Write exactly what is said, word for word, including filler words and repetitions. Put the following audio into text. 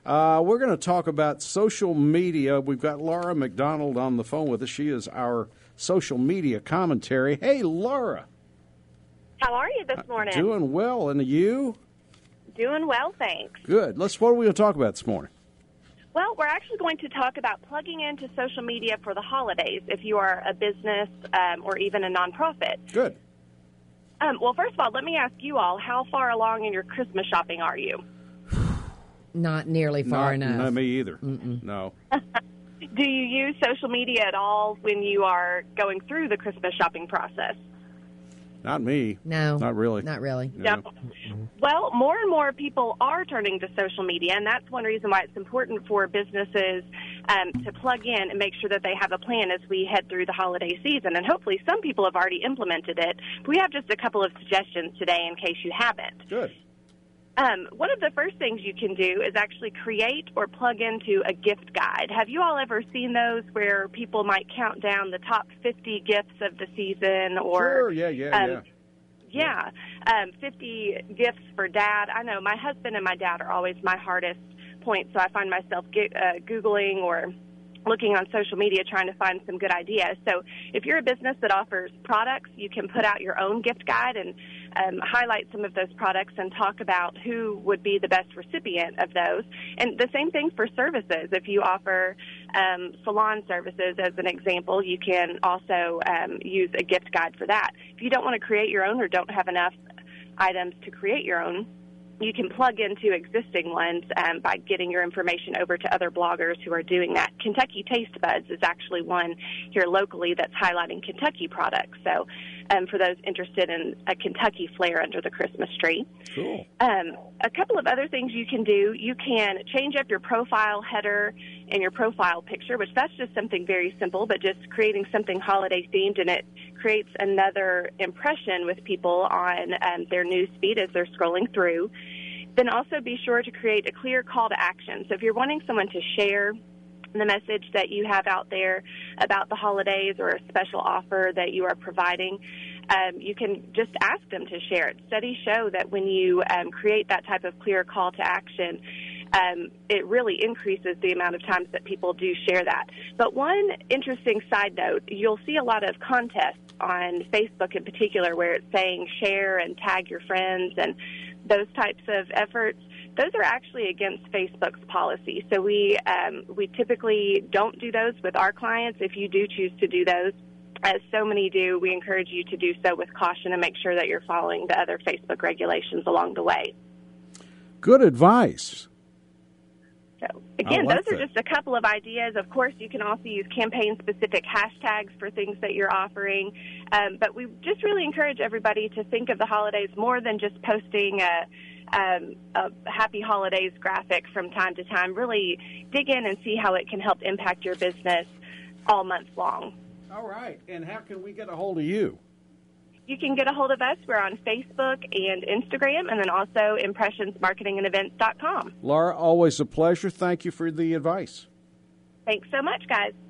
Uh, we're going to talk about social media. We've got Laura McDonald on the phone with us. She is our social media commentary. Hey, Laura. How are you this morning? Uh, doing well, and you? Doing well, thanks. Good. Let's. What are we going to talk about this morning? Well, we're actually going to talk about plugging into social media for the holidays if you are a business um, or even a nonprofit. Good. Um, well, first of all, let me ask you all, how far along in your Christmas shopping are you? Not nearly far Not, enough. Not me either. Mm-mm. No. Do you use social media at all when you are going through the Christmas shopping process? Not me. No. Not really. Not really. No. No. Well, more and more people are turning to social media, and that's one reason why it's important for businesses um, to plug in and make sure that they have a plan as we head through the holiday season. And hopefully some people have already implemented it. But we have just a couple of suggestions today in case you haven't. Good. Um, one of the first things you can do is actually create or plug into a gift guide. Have you all ever seen those where people might count down the top fifty gifts of the season? Or, Sure, yeah, yeah, um, yeah. Yeah, um, fifty gifts for Dad. I know my husband and my dad are always my hardest point, so I find myself get, uh, Googling or looking on social media trying to find some good ideas. So if you're a business that offers products, you can put out your own gift guide and um, highlight some of those products and talk about who would be the best recipient of those. And the same thing for services. If you offer um, salon services, as an example, you can also um, use a gift guide for that. If you don't want to create your own or don't have enough items to create your own, you can plug into existing ones um, by getting your information over to other bloggers who are doing that. Kentucky Taste Buds is actually one here locally that's highlighting Kentucky products. So um, for those interested in a Kentucky flair under the Christmas tree. Cool. Um, a couple of other things you can do, you can change up your profile header and your profile picture, which that's just something very simple, but just creating something holiday themed, and it creates another impression with people on um, their news feed as they're scrolling through. Then also be sure to create a clear call to action. So if you're wanting someone to share the message that you have out there about the holidays or a special offer that you are providing, um, you can just ask them to share it. Studies show that when you um, create that type of clear call to action, um, it really increases the amount of times that people do share that. But one interesting side note, you'll see a lot of contests on Facebook in particular where it's saying share and tag your friends and those types of efforts. Those are actually against Facebook's policy. So we um, we typically don't do those with our clients. If you do choose to do those, as so many do, we encourage you to do so with caution and make sure that you're following the other Facebook regulations along the way. Good advice. So, again, like those are that. just a couple of ideas. Of course, you can also use campaign-specific hashtags for things that you're offering. Um, but we just really encourage everybody to think of the holidays more than just posting a, um, a Happy Holidays graphic from time to time. Really dig in and see how it can help impact your business all month long. All right. And how can we get a hold of you? You can get a hold of us. We're on Facebook and Instagram, and then also impressions marketing and events dot com. Laura, always a pleasure. Thank you for the advice. Thanks so much, guys.